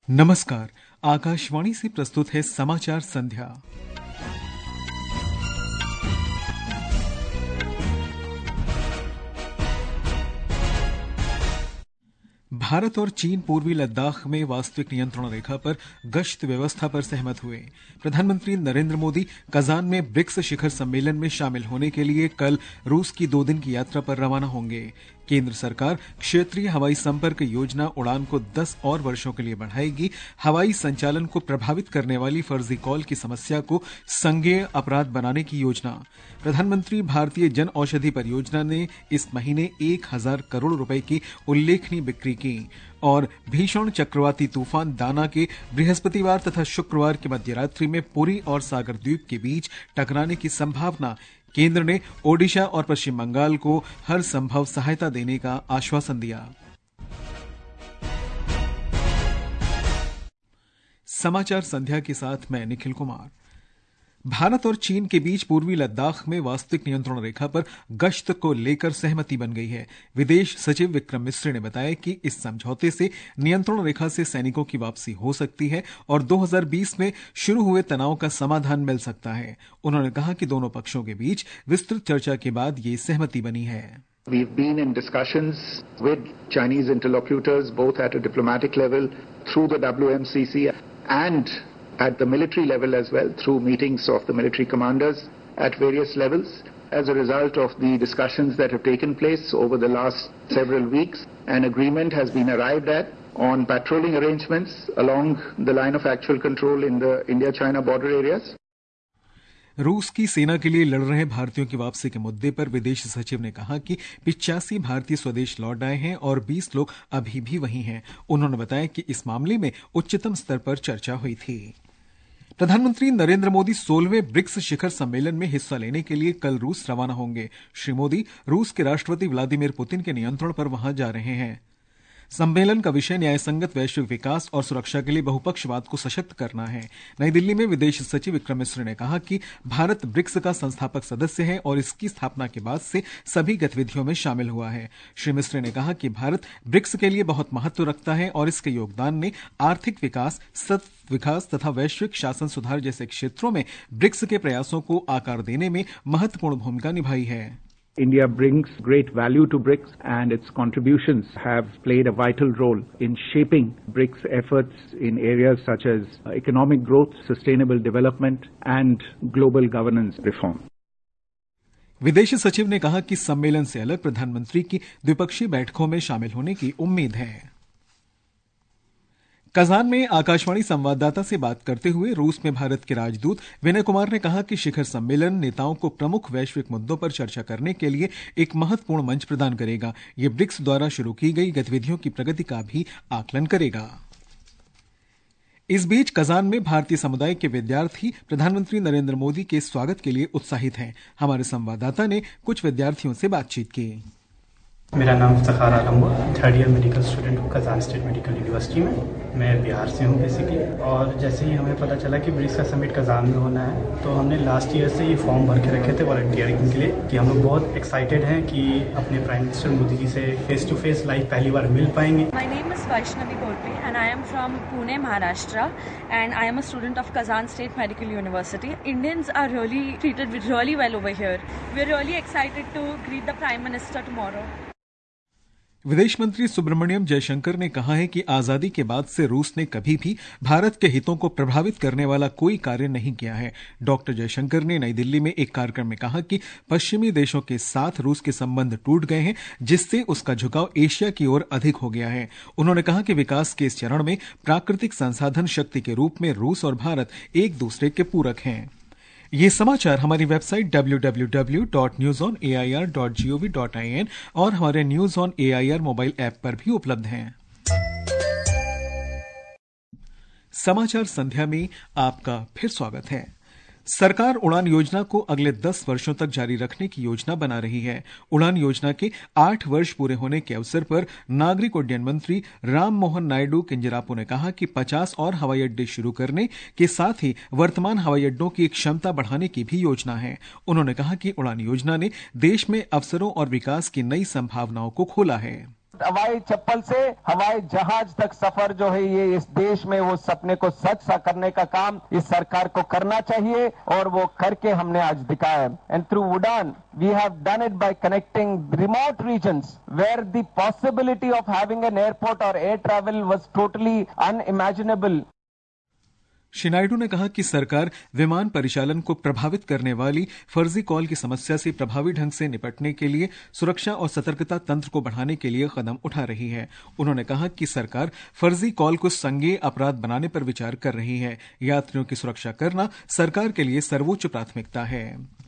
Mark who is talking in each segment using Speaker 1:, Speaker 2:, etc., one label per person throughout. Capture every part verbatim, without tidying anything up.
Speaker 1: नमस्कार, आकाशवाणी से प्रस्तुत है समाचार संध्या। भारत और चीन पूर्वी लद्दाख में वास्तविक नियंत्रण रेखा पर गश्त व्यवस्था पर सहमत हुए। प्रधानमंत्री नरेंद्र मोदी कजान में ब्रिक्स शिखर सम्मेलन में शामिल होने के लिए कल रूस की दो दिन की यात्रा पर रवाना होंगे। केंद्र सरकार क्षेत्रीय हवाई संपर्क योजना उड़ान को दस और वर्षों के लिए बढ़ाएगी। हवाई संचालन को प्रभावित करने वाली फर्जी कॉल की समस्या को संज्ञेय अपराध बनाने की योजना। प्रधानमंत्री भारतीय जन औषधि परियोजना ने इस महीने एक हजार करोड़ रुपए की उल्लेखनीय बिक्री की। और भीषण चक्रवाती तूफान दाना के बृहस्पतिवार तथा शुक्रवार की मध्यरात्रि में पुरी और सागर द्वीप के बीच टकराने की संभावना। केंद्र ने ओडिशा और पश्चिम बंगाल को हर संभव सहायता देने का आश्वासन दिया। समाचार संध्या के साथ मैं निखिल कुमार। भारत और चीन के बीच पूर्वी लद्दाख में वास्तविक नियंत्रण रेखा पर गश्त को लेकर सहमति बन गई है। विदेश सचिव विक्रम मिस्री ने बताया कि इस समझौते से नियंत्रण रेखा से सैनिकों की वापसी हो सकती है और दो हज़ार बीस में शुरू हुए तनाव का समाधान मिल सकता है। उन्होंने कहा कि दोनों पक्षों के बीच विस्तृत चर्चा के बाद ये सहमति बनी है।
Speaker 2: We've been in discussions with Chinese interlocutors both at a diplomatic level through the W M C C and at the military level as well, through meetings of the military commanders at various levels. As a result of the discussions that have taken place over the last several weeks, an agreement has been arrived at on patrolling arrangements along the line of actual control in the India-China border areas.
Speaker 1: रूस की सेना के लिए लड़ रहे भारतीयों की वापसी के मुद्दे पर विदेश सचिव ने कहा कि पिचासी भारतीय स्वदेश लौट आए हैं और बीस लोग अभी भी वहीं हैं। उन्होंने बताया कि इस मामले में उच्चतम स्तर पर चर्चा हुई थी। प्रधानमंत्री नरेंद्र मोदी सोलहवें ब्रिक्स शिखर सम्मेलन में हिस्सा लेने के लिए कल रूस रवाना होंगे। श्री मोदी रूस के राष्ट्रपति व्लादिमीर पुतिन के नियंत्रण पर वहां जा रहे हैं। सम्मेलन का विषय न्यायसंगत वैश्विक विकास और सुरक्षा के लिए बहुपक्षवाद को सशक्त करना है। नई दिल्ली में विदेश सचिव विक्रम मिस्री ने कहा कि भारत ब्रिक्स का संस्थापक सदस्य है और इसकी स्थापना के बाद से सभी गतिविधियों में शामिल हुआ है। श्री मिस्री ने कहा कि भारत ब्रिक्स के लिए बहुत महत्व रखता है और इसके योगदान ने आर्थिक विकास, सतत विकास तथा वैश्विक शासन सुधार जैसे क्षेत्रों में ब्रिक्स के प्रयासों को आकार देने में महत्वपूर्ण भूमिका निभाई है।
Speaker 3: India brings great value to BRICS and its contributions have played a vital role in shaping BRICS efforts in areas such as economic growth, sustainable development and global governance reform.
Speaker 1: विदेश सचिव ने कहा कि सम्मेलन से अलग प्रधानमंत्री की द्विपक्षीय बैठकों में शामिल होने की उम्मीद है। कजान में आकाशवाणी संवाददाता से बात करते हुए रूस में भारत के राजदूत विनय कुमार ने कहा कि शिखर सम्मेलन नेताओं को प्रमुख वैश्विक मुद्दों पर चर्चा करने के लिए एक महत्वपूर्ण मंच प्रदान करेगा। ये ब्रिक्स द्वारा शुरू की गई गतिविधियों की प्रगति का भी आकलन करेगा। इस बीच कजान में भारतीय समुदाय के विद्यार्थी प्रधानमंत्री नरेंद्र मोदी के स्वागत के लिए उत्साहित हैं। हमारे संवाददाता ने कुछ विद्यार्थियों से बातचीत की।
Speaker 4: मेरा नाम फ़ख़र आलम हुआ, थर्ड ईयर मेडिकल स्टूडेंट हूँ कजान स्टेट मेडिकल यूनिवर्सिटी में। मैं बिहार से हूँ बेसिकली। और जैसे ही हमें पता चला कि ब्रिक्स का समिट कजान में होना है तो हमने लास्ट ईयर से ये फॉर्म भर के रखे थे वॉलंटियरिंग के लिए कि हम लोग बहुत एक्साइटेड हैं कि अपने प्राइम मिनिस्टर मोदी जी से फेस टू फेस लाइव पहली बार मिल पाएंगे।
Speaker 5: My name is Vaishnavi Godbe and I am from Pune, Maharashtra and I am a student of Kazan State Medical University. Indians are really treated really well over here. We are really excited to greet the prime minister tomorrow.
Speaker 1: विदेश मंत्री सुब्रमण्यम जयशंकर ने कहा है कि आजादी के बाद से रूस ने कभी भी भारत के हितों को प्रभावित करने वाला कोई कार्य नहीं किया है। डॉक्टर जयशंकर ने नई दिल्ली में एक कार्यक्रम में कहा कि पश्चिमी देशों के साथ रूस के संबंध टूट गए हैं, जिससे उसका झुकाव एशिया की ओर अधिक हो गया है। उन्होंने कहा कि विकास के इस चरण में प्राकृतिक संसाधन शक्ति के रूप में रूस और भारत एक दूसरे के पूरक हैं। ये समाचार हमारी website W W W dot news on A I R dot G O V dot I N और हमारे news on A I R mobile app पर भी उपलब्ध हैं। समाचार संध्या में आपका फिर स्वागत है। सरकार उड़ान योजना को अगले दस वर्षों तक जारी रखने की योजना बना रही है। उड़ान योजना के आठ वर्ष पूरे होने के अवसर पर नागरिक उड्डयन मंत्री राम मोहन नायडू किंजरापू ने कहा कि पचास और हवाई अड्डे शुरू करने के साथ ही वर्तमान हवाई अड्डों की क्षमता बढ़ाने की भी योजना है। उन्होंने कहा कि उड़ान योजना ने देश में अवसरों और विकास की नई संभावनाओं को खोला है।
Speaker 6: हवाई चप्पल से हवाई जहाज तक सफर जो है ये इस देश में वो सपने को सच सा करने का काम इस सरकार को करना चाहिए और वो करके हमने आज दिखाया। And through Udan we have done it by connecting remote regions where the possibility of having an airport और air travel was totally unimaginable.
Speaker 1: Shri Naidu ने कहा कि सरकार विमान परिचालन को प्रभावित करने वाली फर्जी कॉल की समस्या से प्रभावी ढंग से निपटने के लिए सुरक्षा और सतर्कता तंत्र को बढ़ाने के लिए कदम उठा रही है। उन्होंने कहा कि सरकार फर्जी कॉल को संज्ञेय अपराध बनाने पर विचार कर रही है। यात्रियों की सुरक्षा करना सरकार के लिए सर्वोच्च प्राथमिकता है।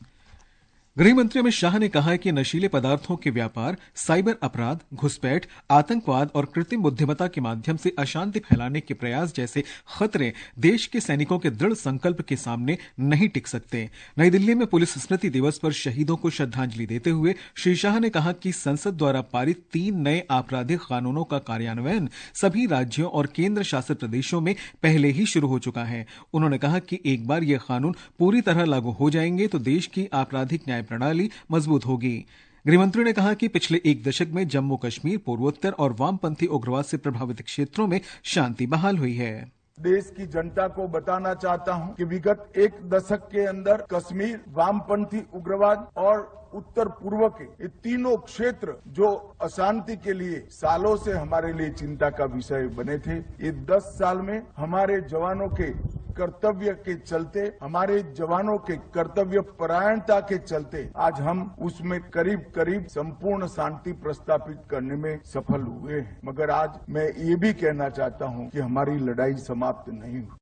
Speaker 1: गृहमंत्री अमित शाह ने कहा है कि नशीले पदार्थों के व्यापार, साइबर अपराध, घुसपैठ, आतंकवाद और कृत्रिम बुद्धिमत्ता के माध्यम से अशांति फैलाने के प्रयास जैसे खतरे देश के सैनिकों के दृढ़ संकल्प के सामने नहीं टिक सकते। नई दिल्ली में पुलिस स्मृति दिवस पर शहीदों को श्रद्धांजलि देते हुए श्री शाह ने कहा कि संसद द्वारा पारित तीन नए आपराधिक कानूनों का कार्यान्वयन सभी राज्यों और केंद्र शासित प्रदेशों में पहले ही शुरू हो चुका है। उन्होंने कहा कि एक बार ये कानून पूरी तरह लागू हो जाएंगे तो देश की आपराधिक न्याय प्रणाली मजबूत होगी। गृहमंत्री ने कहा कि पिछले एक दशक में जम्मू कश्मीर, पूर्वोत्तर और वामपंथी उग्रवाद से प्रभावित क्षेत्रों में शांति बहाल हुई है।
Speaker 7: देश की जनता को बताना चाहता हूं कि विगत एक दशक के अंदर कश्मीर, वामपंथी उग्रवाद और उत्तर पूर्व के ये तीनों क्षेत्र जो अशांति के लिए सालों से हमारे लिए चिंता का विषय बने थे, ये दस साल में हमारे जवानों के कर्तव्य के चलते, हमारे जवानों के कर्तव्य परायणता के चलते आज हम उसमें करीब करीब संपूर्ण शांति प्रस्थापित करने में सफल हुए हैं। मगर आज मैं ये भी कहना चाहता हूं कि हमारी लड़ाई समाप्त नहीं हुई।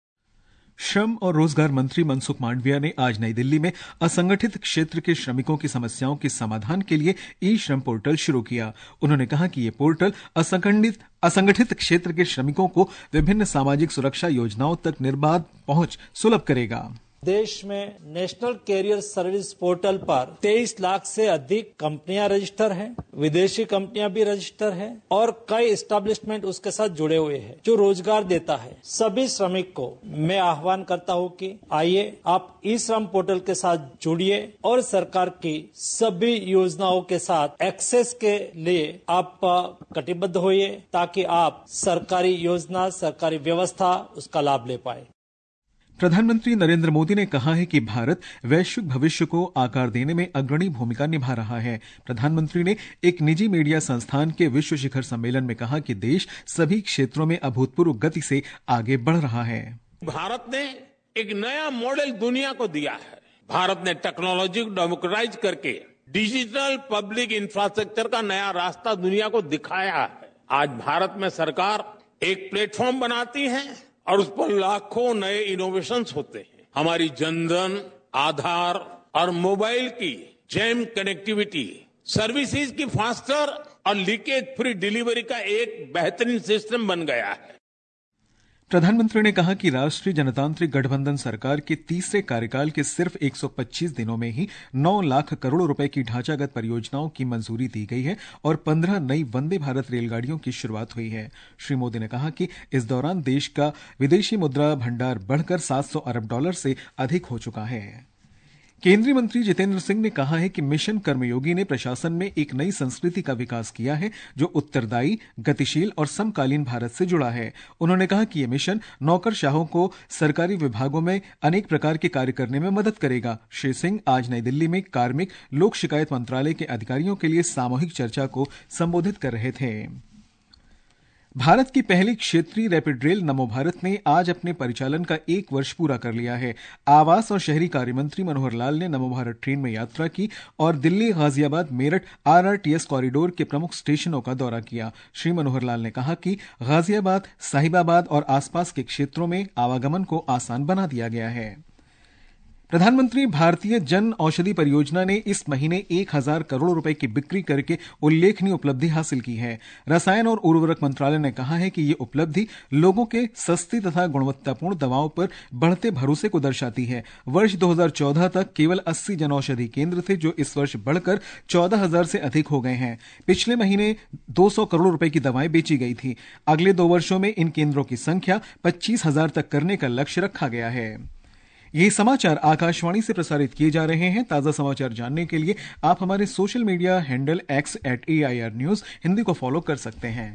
Speaker 1: श्रम और रोजगार मंत्री मनसुख मांडविया ने आज नई दिल्ली में असंगठित क्षेत्र के श्रमिकों की समस्याओं के समाधान के लिए ई श्रम पोर्टल शुरू किया। उन्होंने कहा कि ये पोर्टल असंगठित असंगठित क्षेत्र के श्रमिकों को विभिन्न सामाजिक सुरक्षा योजनाओं तक निर्बाध पहुंच सुलभ करेगा।
Speaker 8: देश में नेशनल कैरियर सर्विस पोर्टल पर तेईस लाख से अधिक कंपनियां रजिस्टर हैं, विदेशी कंपनियां भी रजिस्टर हैं और कई एस्टेब्लिशमेंट उसके साथ जुड़े हुए हैं जो रोजगार देता है। सभी श्रमिक को मैं आह्वान करता हूं कि आइए आप ई श्रम पोर्टल के साथ जुड़िए और सरकार की सभी योजनाओं के साथ एक्सेस के लिए आप कटिबद्ध होइए ताकि आप सरकारी योजना, सरकारी व्यवस्था उसका लाभ ले पाए।
Speaker 1: प्रधानमंत्री नरेंद्र मोदी ने कहा है कि भारत वैश्विक भविष्य को आकार देने में अग्रणी भूमिका निभा रहा है। प्रधानमंत्री ने एक निजी मीडिया संस्थान के विश्व शिखर सम्मेलन में कहा कि देश सभी क्षेत्रों में अभूतपूर्व गति से आगे बढ़ रहा है।
Speaker 9: भारत ने एक नया मॉडल दुनिया को दिया है। भारत ने टेक्नोलॉजी को डेमोक्रेटाइज करके डिजिटल पब्लिक इंफ्रास्ट्रक्चर का नया रास्ता दुनिया को दिखाया है। आज भारत में सरकार एक प्लेटफॉर्म बनाती है और उस पर लाखों नए इनोवेशंस होते हैं। हमारी जनधन, आधार और मोबाइल की जैम कनेक्टिविटी, सर्विसेज की फास्टर और लीकेज फ्री डिलीवरी का एक बेहतरीन सिस्टम बन गया है।
Speaker 1: प्रधानमंत्री ने कहा कि राष्ट्रीय जनतांत्रिक गठबंधन सरकार के तीसरे कार्यकाल के सिर्फ एक सौ पच्चीस दिनों में ही नौ लाख करोड़ रुपए की ढांचागत परियोजनाओं की मंजूरी दी गई है और पंद्रह नई वंदे भारत रेलगाड़ियों की शुरुआत हुई है। श्री मोदी ने कहा कि इस दौरान देश का विदेशी मुद्रा भंडार बढ़कर सात सौ अरब डॉलर से अधिक हो चुका है। केंद्रीय मंत्री जितेंद्र सिंह ने कहा है कि मिशन कर्मयोगी ने प्रशासन में एक नई संस्कृति का विकास किया है जो उत्तरदायी, गतिशील और समकालीन भारत से जुड़ा है। उन्होंने कहा कि यह मिशन नौकरशाहों को सरकारी विभागों में अनेक प्रकार के कार्य करने में मदद करेगा। श्री सिंह आज नई दिल्ली में कार्मिक लोक शिकायत मंत्रालय के अधिकारियों के लिए सामूहिक चर्चा को संबोधित कर रहे थे। भारत की पहली क्षेत्रीय रैपिड रेल नमो भारत ने आज अपने परिचालन का एक वर्ष पूरा कर लिया है। आवास और शहरी कार्य मंत्री मनोहर लाल ने नमो भारत ट्रेन में यात्रा की और दिल्ली, गाजियाबाद, मेरठ आरआरटीएस कॉरिडोर के प्रमुख स्टेशनों का दौरा किया। श्री मनोहर लाल ने कहा कि गाजियाबाद, साहिबाबाद और आसपास के क्षेत्रों में आवागमन को आसान बना दिया गया है। प्रधानमंत्री भारतीय जन औषधि परियोजना ने इस महीने एक हजार करोड़ रुपए की बिक्री करके उल्लेखनीय उपलब्धि हासिल की है। रसायन और उर्वरक मंत्रालय ने कहा है कि ये उपलब्धि लोगों के सस्ती तथा गुणवत्तापूर्ण दवाओं पर बढ़ते भरोसे को दर्शाती है। वर्ष दो हज़ार चौदह तक केवल अस्सी जन औषधि केंद्र थे जो इस वर्ष बढ़कर चौदह हजार से अधिक हो गए हैं। पिछले महीने दो सौ करोड़ रुपए की दवाएं बेची गई थी। अगले दो वर्षों में इन केंद्रों की संख्या पच्चीस हजार तक करने का लक्ष्य रखा गया है। ये समाचार आकाशवाणी से प्रसारित किए जा रहे हैं। ताजा समाचार जानने के लिए आप हमारे social media handle X at A I R news Hindi को फॉलो कर सकते हैं।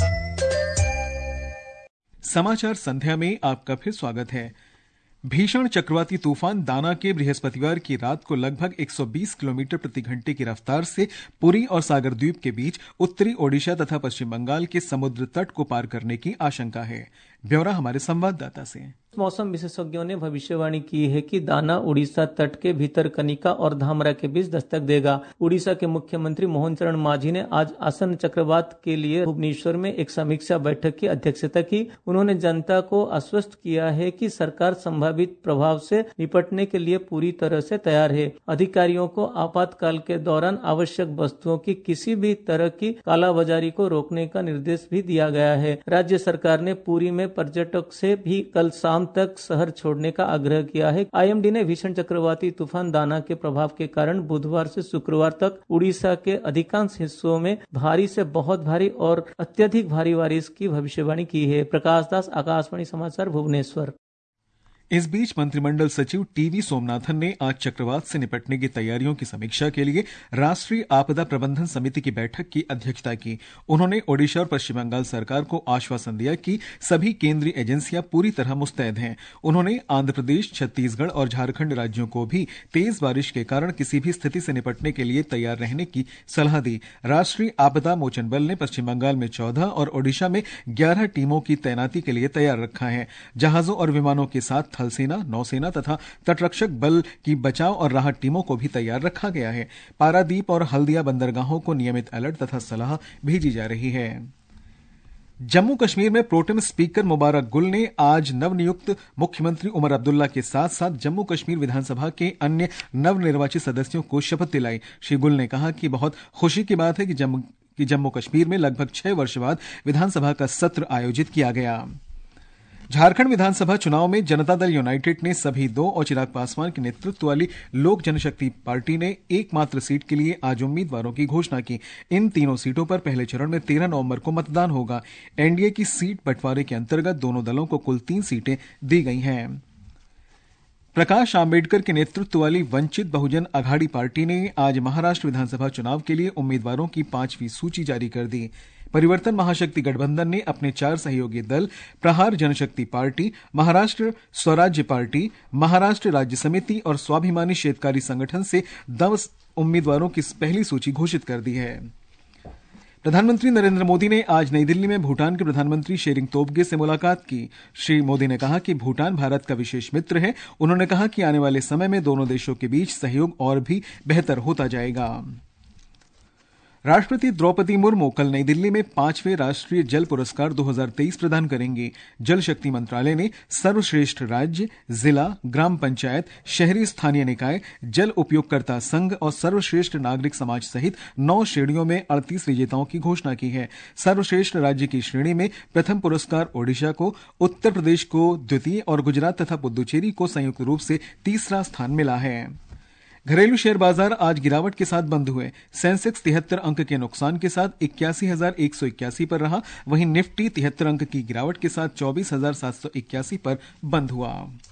Speaker 1: समाचार संध्या में आपका फिर स्वागत है। भीषण चक्रवाती तूफान दाना के बृहस्पतिवार की रात को लगभग एक सौ बीस किलोमीटर प्रति घंटे की रफ्तार से पुरी और सागर द्वीप के बीच उत्तरी ओडिशा तथा पश्चिम बंगाल के समुद्र तट को पार करने की आशंका है। ब्यौरा हमारे संवाददाता से।
Speaker 10: मौसम विशेषज्ञों ने भविष्यवाणी की है कि दाना उड़ीसा तट के भीतर कनिका और धामरा के बीच दस्तक देगा। उड़ीसा के मुख्यमंत्री मोहन चरण मांझी ने आज आसन्न चक्रवात के लिए भुवनेश्वर में एक समीक्षा बैठक की अध्यक्षता की। उन्होंने जनता को आश्वस्त किया है कि सरकार संभावित प्रभाव से निपटने के लिए पूरी तरह से तैयार है। अधिकारियों को आपातकाल के दौरान आवश्यक वस्तुओं की किसी भी तरह की कालाबाजारी को रोकने का निर्देश भी दिया गया है। राज्य सरकार ने पुरी में पर्यटक से भी कल शाम तक शहर छोड़ने का आग्रह किया है। आई एम डी ने भीषण चक्रवाती तूफान दाना के प्रभाव के कारण बुधवार से शुक्रवार तक उड़ीसा के अधिकांश हिस्सों में भारी से बहुत भारी और अत्यधिक भारी बारिश की भविष्यवाणी की है। प्रकाश दास, आकाशवाणी समाचार, भुवनेश्वर।
Speaker 1: इस बीच मंत्रिमंडल सचिव टीवी सोमनाथन ने आज चक्रवात से निपटने की तैयारियों की समीक्षा के लिए राष्ट्रीय आपदा प्रबंधन समिति की बैठक की अध्यक्षता की। उन्होंने ओडिशा और पश्चिम बंगाल सरकार को आश्वासन दिया कि सभी केंद्रीय एजेंसियां पूरी तरह मुस्तैद हैं। उन्होंने आंध्र प्रदेश, छत्तीसगढ़ और झारखंड राज्यों को भी तेज बारिश के कारण किसी भी स्थिति से निपटने के लिए तैयार रहने की सलाह दी। राष्ट्रीय आपदा मोचन बल ने पश्चिम बंगाल में चौदह और ओडिशा में ग्यारह टीमों की तैनाती के लिए तैयार रखा है। जहाजों और विमानों के साथ थल सेना, नौसेना तथा तटरक्षक बल की बचाव और राहत टीमों को भी तैयार रखा गया है। पारादीप और हल्दिया बंदरगाहों को नियमित अलर्ट तथा सलाह भेजी जा रही है। जम्मू कश्मीर में प्रोटेम स्पीकर मुबारक गुल ने आज नवनियुक्त मुख्यमंत्री उमर अब्दुल्ला के साथ साथ जम्मू कश्मीर विधानसभा के अन्य नवनिर्वाचित सदस्यों को शपथ दिलाई। श्री गुल ने कहा कि बहुत खुशी की बात है कि जम्मू कि जम्मू कश्मीर में लगभग छह वर्ष बाद विधानसभा का सत्र आयोजित किया गया। झारखंड विधानसभा चुनाव में जनता दल यूनाइटेड ने सभी दो और चिराग पासवान के नेतृत्व वाली लोक जनशक्ति पार्टी ने एकमात्र सीट के लिए आज उम्मीदवारों की घोषणा की। इन तीनों सीटों पर पहले चरण में तेरह नवंबर को मतदान होगा। एनडीए की सीट बंटवारे के अंतर्गत दोनों दलों को कुल तीन सीटें दी गई हैं। प्रकाश आंबेडकर के नेतृत्व वाली वंचित बहुजन अघाड़ी पार्टी ने आज महाराष्ट्र विधानसभा चुनाव के लिए उम्मीदवारों की पांचवीं सूची जारी कर दी। परिवर्तन महाशक्ति गठबंधन ने अपने चार सहयोगी दल प्रहार जनशक्ति पार्टी, महाराष्ट्र स्वराज्य पार्टी, महाराष्ट्र राज्य समिति और स्वाभिमानी शेतकारी संगठन से दस उम्मीदवारों की पहली सूची घोषित कर दी है। प्रधानमंत्री नरेंद्र मोदी ने आज नई दिल्ली में भूटान के प्रधानमंत्री शेरिंग तोब्गे से मुलाकात की। श्री मोदी ने कहा कि भूटान भारत का विशेष मित्र है। उन्होंने कहा कि आने वाले समय में दोनों देशों के बीच सहयोग और भी बेहतर होता जाएगा। राष्ट्रपति द्रौपदी मुर्मू कल नई दिल्ली में पांचवें राष्ट्रीय जल पुरस्कार दो हज़ार तेईस प्रदान करेंगी। जल शक्ति मंत्रालय ने सर्वश्रेष्ठ राज्य, जिला, ग्राम पंचायत, शहरी स्थानीय निकाय, जल उपयोगकर्ता संघ और सर्वश्रेष्ठ नागरिक समाज सहित नौ श्रेणियों में अड़तीस विजेताओं की घोषणा की है। सर्वश्रेष्ठ राज्य की श्रेणी में प्रथम पुरस्कार ओडिशा को, उत्तर प्रदेश को द्वितीय और गुजरात तथा पुद्दुचेरी को संयुक्त रूप से तीसरा स्थान मिला है। घरेलू शेयर बाजार आज गिरावट के साथ बंद हुए। सेंसेक्स तिहत्तर अंक के नुकसान के साथ इक्यासी हजार एक सौ इक्यासी पर रहा। वहीं निफ्टी तिहत्तर अंक की गिरावट के साथ चौबीस हजार सात सौ इक्यासी पर बंद हुआ।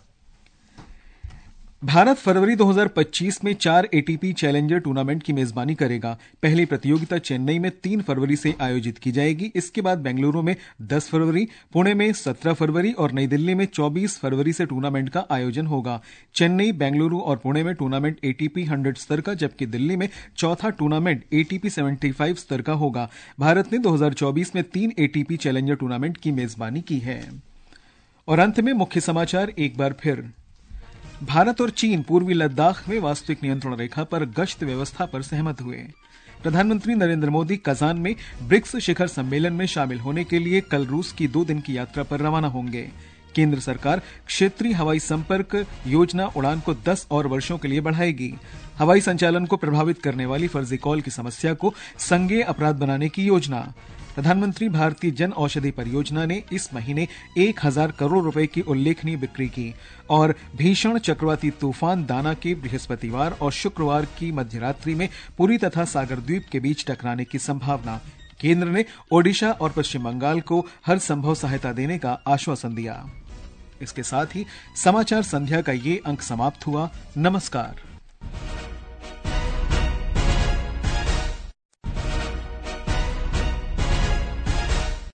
Speaker 1: भारत फरवरी दो हज़ार पच्चीस में चार एटीपी चैलेंजर टूर्नामेंट की मेजबानी करेगा। पहली प्रतियोगिता चेन्नई में तीन फरवरी से आयोजित की जाएगी। इसके बाद बेंगलुरु में दस फरवरी, पुणे में सत्रह फरवरी और नई दिल्ली में चौबीस फरवरी से टूर्नामेंट का आयोजन होगा। चेन्नई, बेंगलुरु और पुणे में टूर्नामेंट एटीपी हंड्रेड स्तर का, जबकि दिल्ली में चौथा टूर्नामेंट एटीपी पचहत्तर स्तर का होगा। भारत ने दो हज़ार चौबीस में तीन एटीपी चैलेंजर टूर्नामेंट की मेजबानी की है। और अंत में मुख्य समाचार एक बार फिर। भारत और चीन पूर्वी लद्दाख में वास्तविक नियंत्रण रेखा पर गश्त व्यवस्था पर सहमत हुए। प्रधानमंत्री नरेंद्र मोदी कजान में ब्रिक्स शिखर सम्मेलन में शामिल होने के लिए कल रूस की दो दिन की यात्रा पर रवाना होंगे। केंद्र सरकार क्षेत्रीय हवाई संपर्क योजना उड़ान को दस और वर्षों के लिए बढ़ाएगी। हवाई संचालन को प्रभावित करने वाली फर्जी कॉल की समस्या को संज्ञेय अपराध बनाने की योजना। प्रधानमंत्री भारतीय जन औषधि परियोजना ने इस महीने एक हजार करोड़ रुपए की उल्लेखनीय बिक्री की। और भीषण चक्रवाती तूफान दाना के बृहस्पतिवार और शुक्रवार की मध्यरात्रि में पुरी तथा सागर द्वीप के बीच टकराने की संभावना। केंद्र ने ओडिशा और पश्चिम बंगाल को हर संभव सहायता देने का आश्वासन दिया। इसके साथ ही समाचार संध्या का ये अंक समाप्त हुआ। नमस्कार।